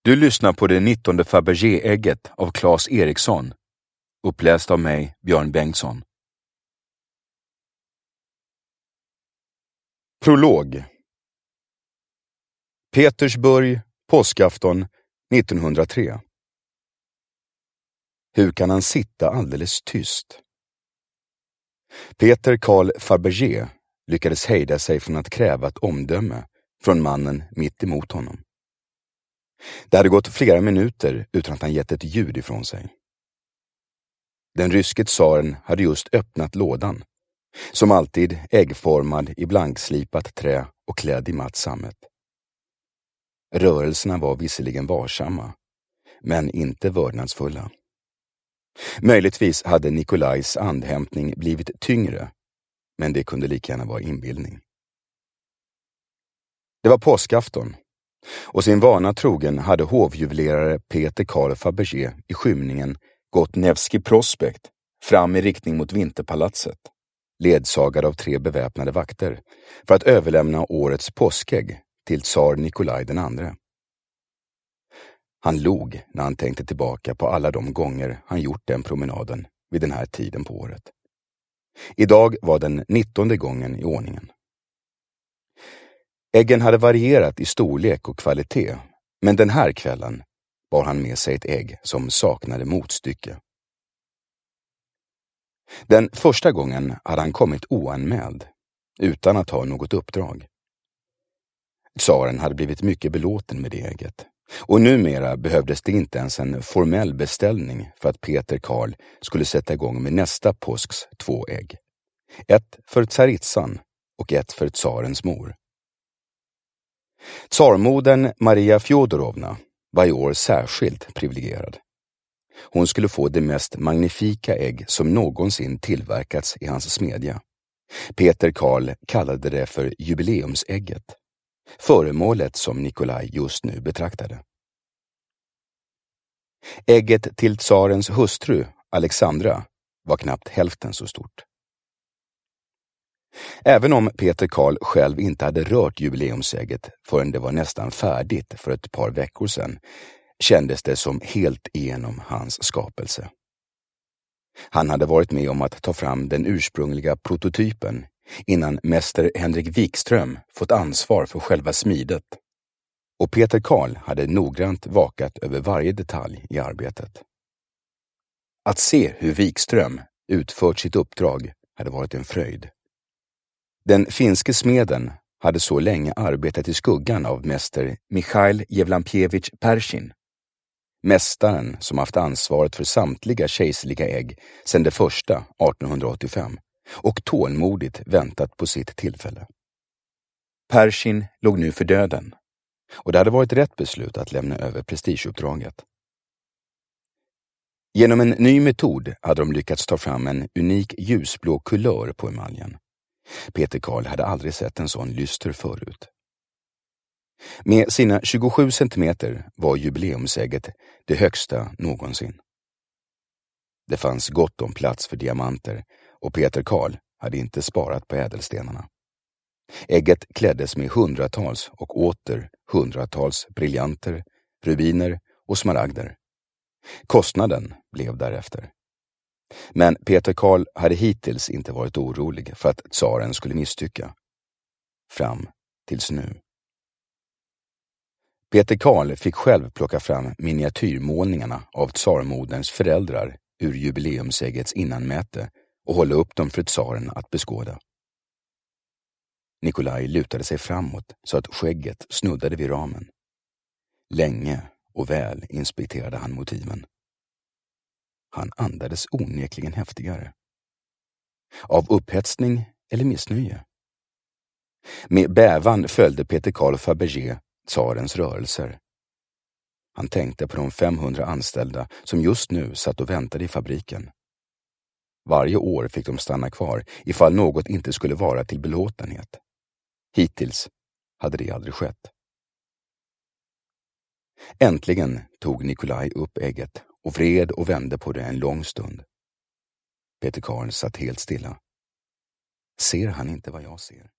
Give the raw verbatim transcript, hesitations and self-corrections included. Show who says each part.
Speaker 1: Du lyssnar på det nittonde Fabergé-ägget av Claes Eriksson, uppläst av mig, Björn Bengtsson. Prolog. Petersburg, påskafton nittonhundratre. Hur kan han sitta alldeles tyst? Peter Carl Fabergé lyckades hejda sig från att kräva ett omdöme från mannen mitt emot honom. Det hade gått flera minuter utan att han gett ett ljud ifrån sig. Den ryske tsaren hade just öppnat lådan, som alltid äggformad i blankslipat trä och klädd i matt sammet. Rörelserna var visserligen varsamma, men inte vördnadsfulla. Möjligtvis hade Nikolajs andhämtning blivit tyngre, men det kunde lika gärna vara inbildning. Det var påskafton, och sin vana trogen hade hovjuvelerare Peter Carl Fabergé i skymningen gått Nevski Prospekt fram i riktning mot Vinterpalatset, ledsagad av tre beväpnade vakter, för att överlämna årets påskägg till tsar Nikolaj den andre. Han log när han tänkte tillbaka på alla de gånger han gjort den promenaden vid den här tiden på året. Idag var den nittonde gången i ordningen. Äggen hade varierat i storlek och kvalitet, men den här kvällen bar han med sig ett ägg som saknade motstycke. Den första gången hade han kommit oanmäld, utan att ha något uppdrag. Tsaren hade blivit mycket belåten med det ägget, och numera behövdes det inte ens en formell beställning för att Peter Carl skulle sätta igång med nästa påsks två ägg. Ett för tsaritsan och ett för tsarens mor. Tsarmodern Maria Fjodorovna var i år särskilt privilegierad. Hon skulle få det mest magnifika ägg som någonsin tillverkats i hans smedja. Peter Carl kallade det för jubileumsägget, föremålet som Nikolaj just nu betraktade. Ägget till tsarens hustru, Alexandra, var knappt hälften så stort. Även om Peter Carl själv inte hade rört jubileumsägget förrän det var nästan färdigt för ett par veckor sedan, kändes det som helt igenom hans skapelse. Han hade varit med om att ta fram den ursprungliga prototypen innan mäster Henrik Wikström fått ansvar för själva smidet. Och Peter Carl hade noggrant vakat över varje detalj i arbetet. Att se hur Wikström utfört sitt uppdrag hade varit en fröjd. Den finske smeden hade så länge arbetat i skuggan av mäster Mikhail Jevlampjevich Pershin, mästaren som haft ansvaret för samtliga kejserliga ägg sedan det första artonhundraåttiofem och tålmodigt väntat på sitt tillfälle. Pershin låg nu för döden, och det hade varit rätt beslut att lämna över prestigeuppdraget. Genom en ny metod hade de lyckats ta fram en unik ljusblå kulör på emaljen. Peter Carl hade aldrig sett en sån lyster förut. Med sina tjugosju centimeter var jubileumsägget det högsta någonsin. Det fanns gott om plats för diamanter, och Peter Carl hade inte sparat på ädelstenarna. Ägget kläddes med hundratals och åter hundratals briljanter, rubiner och smaragder. Kostnaden blev därefter. Men Peter Carl hade hittills inte varit orolig för att tsaren skulle misstycka. Fram tills nu. Peter Carl fick själv plocka fram miniatyrmålningarna av tsarmoderns föräldrar ur jubileumsäggets innanmäte och hålla upp dem för tsaren att beskåda. Nikolaj lutade sig framåt så att skägget snuddade vid ramen. Länge och väl inspekterade han motiven. Han andades onekligen häftigare. Av upphetsning eller missnöje? Med bävan följde Peter Carl Fabergé tsarens rörelser. Han tänkte på de femhundra anställda som just nu satt och väntade i fabriken. Varje år fick de stanna kvar ifall något inte skulle vara till belåtenhet. Hittills hade det aldrig skett. Äntligen tog Nikolaj upp ägget och vred och vände på det en lång stund. Peter Carl satt helt stilla. Ser han inte vad jag ser?